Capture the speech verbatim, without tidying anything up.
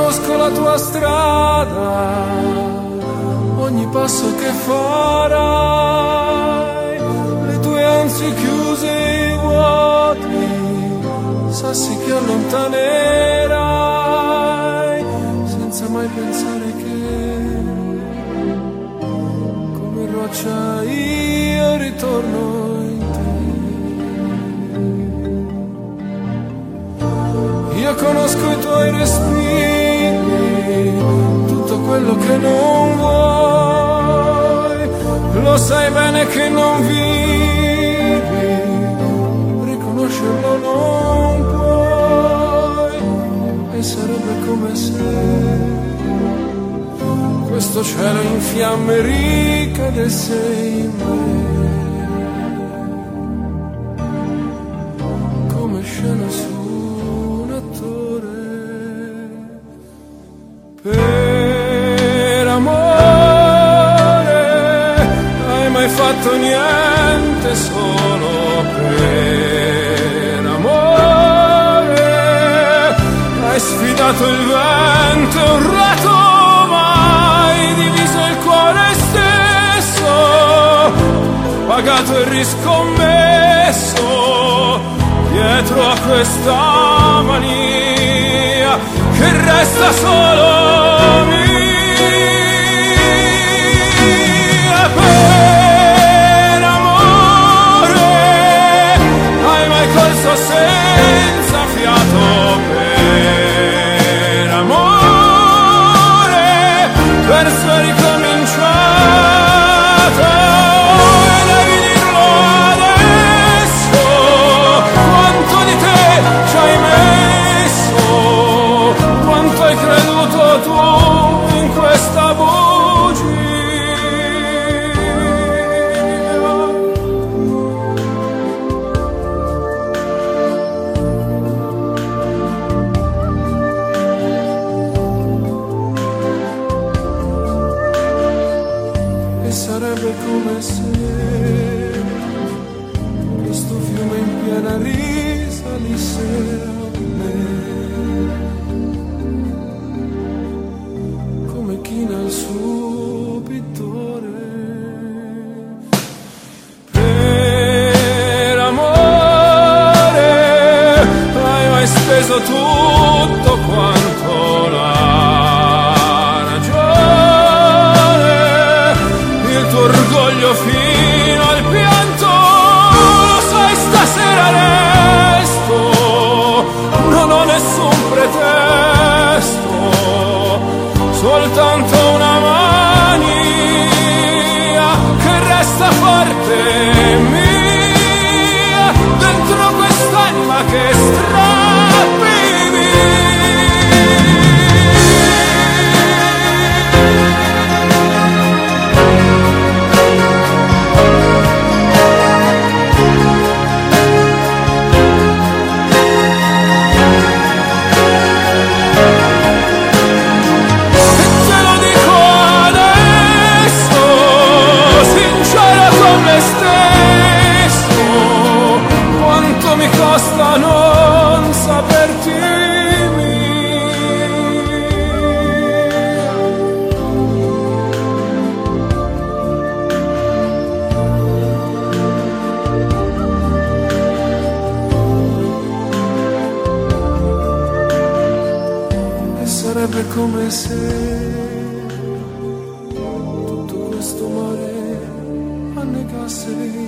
conosco la tua strada, ogni passo che farai, le tue ansie chiuse e vuoti, sassi che allontanerai, senza mai pensare che come roccia io ritorno in te. Io conosco i tuoi respiri, tutto quello che non vuoi, lo sai bene che non vivi, riconoscerlo non puoi, e sarebbe come se questo cielo in fiamme ricadesse in me, come scena su un attore. Per amore hai mai fatto niente solo per amore? Hai sfidato il vento e urlato, mai diviso il cuore stesso, pagato e riscommesso dietro a questa mania che resta solo mia. Per amore hai mai corso senza fiato? Per amore verso è ricominciato, e devi dirlo adesso, quanto di te ci hai messo, quanto hai creduto tu in questa bugia. E sarebbe come se questo fiume in piena risalisse a me, come china il suo pittore. Per amore hai mai speso tutto quanto la ragione, il tuo orgoglio fino al pianto, lo sai stasera resto, non ho nessun pretesto, soltanto una mania che resta forte mia, dentro quest'anima che strappi via. Costa non saperti mia. E sarebbe come se tutto questo mare annegasse